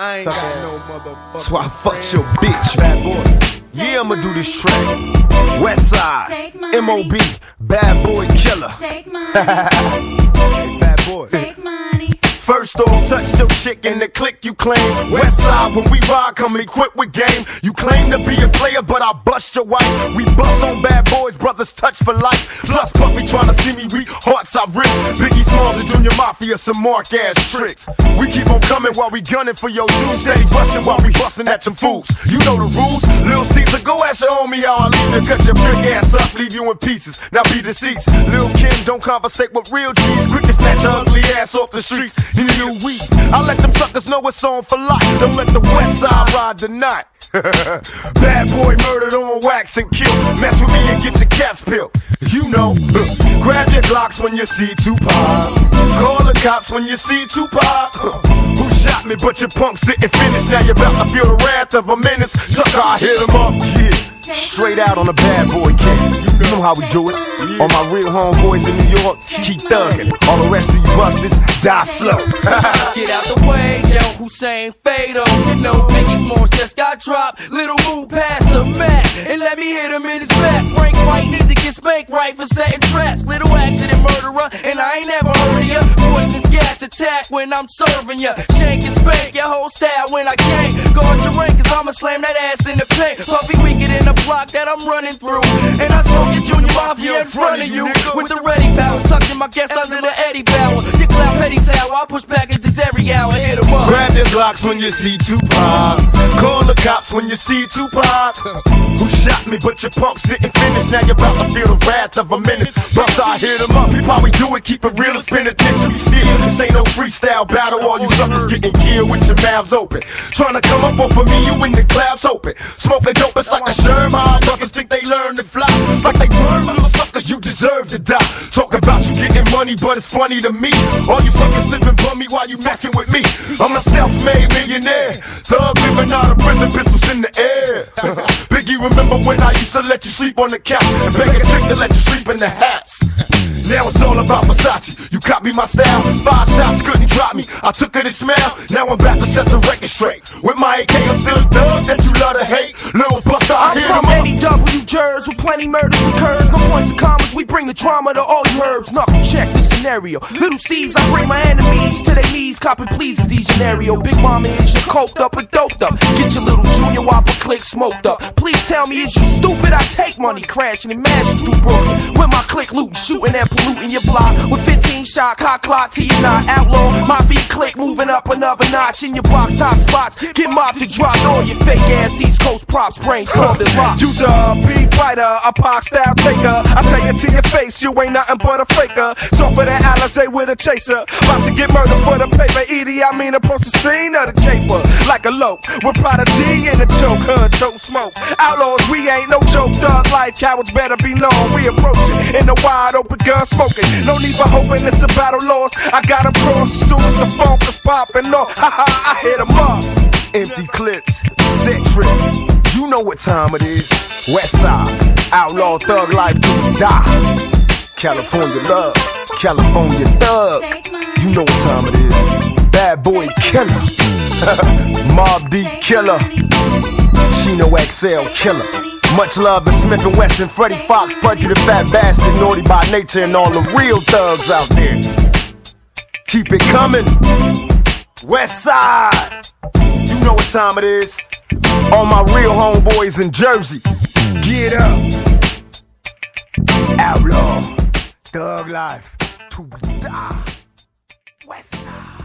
I ain't got no motherfucker. That's why I fucked your bitch. Bad boy. Yeah, I'ma do this track. West Side, MOB, Bad Boy Killer. Take money. Hey, Fat Boy. Take money. First off, touch your chick in the click you claim. West Side, when we ride, come equipped with game. You claim to be a player, but I bust your wife. We bust on bad boys, brothers touch for life. Plus Puffy tryna see me weak, hearts I rip. Biggie Smalls and Junior Mafia, some mark ass tricks. We keep on coming while we gunning for your juice. Steady rushing while we busting at some fools. You know the rules. Lil Caesar, go ask your homie how I leave you. Cut your brick ass up, leave you in pieces. Now be deceased. Lil Kim, don't conversate with real G's. Quick to snatch your ugly ass off the streets. In a new week, I let them suckers know it's on for life. Don't let the West Side ride the night. Bad boy murdered on wax and kill. Mess with me and get your caps peeled. You know, grab your Glocks when you see Tupac. Call the cops when you see Tupac. Who shot me but your punks didn't finish. Now you're about to feel the wrath of a menace. Sucker, I hit him up, yeah. Straight out on a bad boy kid. You know how we do it. All my real homeboys in New York, keep thuggin'. All the rest of you busters, die slow. Get out the way, yo, Hussein Fatal. You know Biggie Smalls just got dropped. Little move past the Mac and let me hit him in his back. Frank White need to get spanked right for setting traps. Little accident murderer, and I ain't never heard of ya. Poisonous gas attack when I'm serving ya. Shank and spank your whole style when I can't. Guard your rank, cause I'ma slam that ass in the paint. Puffy weaker than the block that I'm running through. And I smoke your Junior Mafia in front of you. With the ready power, tucking my guests under the Eddie Bauer. You clown petty sour, I push packages every hour, hit 'em up. Grab your Glocks when you see Tupac. Call the cops when you see Tupac. Who shot me but your punks didn't finish. Now you're about to feel the wrath of a menace. Buster, I hit 'em up, people how we do it. Keep it real, it's penitentiary. See, this ain't no freestyle battle. All you suckers getting killed with your mouths open. Trying to come up off of me, you in the clouds open. Smoking dope, it's like a Sherman. Suckers think they learn to fly. Like they burn little suckers, you deserve to die. Talk about you getting money, but it's funny to me. All you suckers living bummy while you messing with me. I'm a self-made millionaire. Thug living out of prison, pistols in the air. Biggie, remember when I used to let you sleep on the couch and beg a chick to let you sleep in the house? Now it's all about Versace. You copy my style. 5 shots couldn't drop me. I took it and smell. Now I'm back to set the record straight. With my AK, I'm still a thug that you love to hate. Little Buster, I hit him up. ADW jurors with plenty murders occurs. No points and commas, we bring the drama to all you herbs. Knuckle check the scenario. Little C's, I bring my enemies to their knees, copping pleas in D scenario. Big mama, is you coked up or doped up? Get your little Junior Whopper click smoked up. Please tell me, is you stupid? I take money, crashing and mashing through Brooklyn. With my click looting, shooting and polluting your block. With 15 shot, cock clock till you're not outlaw. My feet click, moving up another notch in your box, top spots. Get mobbed to drop all your fake ass East Coast props, brains called it rock. User, beat writer, a pop style taker. I tell you to your face, you ain't nothing but a faker. So for that Alizé with a chaser, about to get murdered for the paper. Edie, I mean approach the scene of the caper like a lope with Prodigy in the choke, hood, choke smoke. Outlaws, we ain't no joke. Thug life, cowards better be known. We approaching in the wide open gun smoking. No need for hoping it's a battle lost. I got him crossed as soon as the funk is popping off. Haha, I hit him up. Empty clips, set trip. You know what time it is. West Side, outlaw thug life to die. California love, California thug. You know what time it is. Bad boy killer. Mob D killer. Chino XL killer. Much love to Smith & Wesson, Freddie Fox, Pudgy the Fat Bastard, Naughty by Nature, and all the real thugs out there. Keep it coming. West Side. You know what time it is. All my real homeboys in Jersey. Get up. Outlaw. Thug life. To die. West Side.